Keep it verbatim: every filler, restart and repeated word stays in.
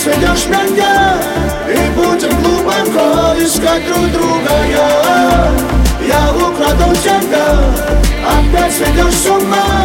сведешь меня, и будем глубоко искать друг друга. Я, я украду тебя, опять сведешь с ума.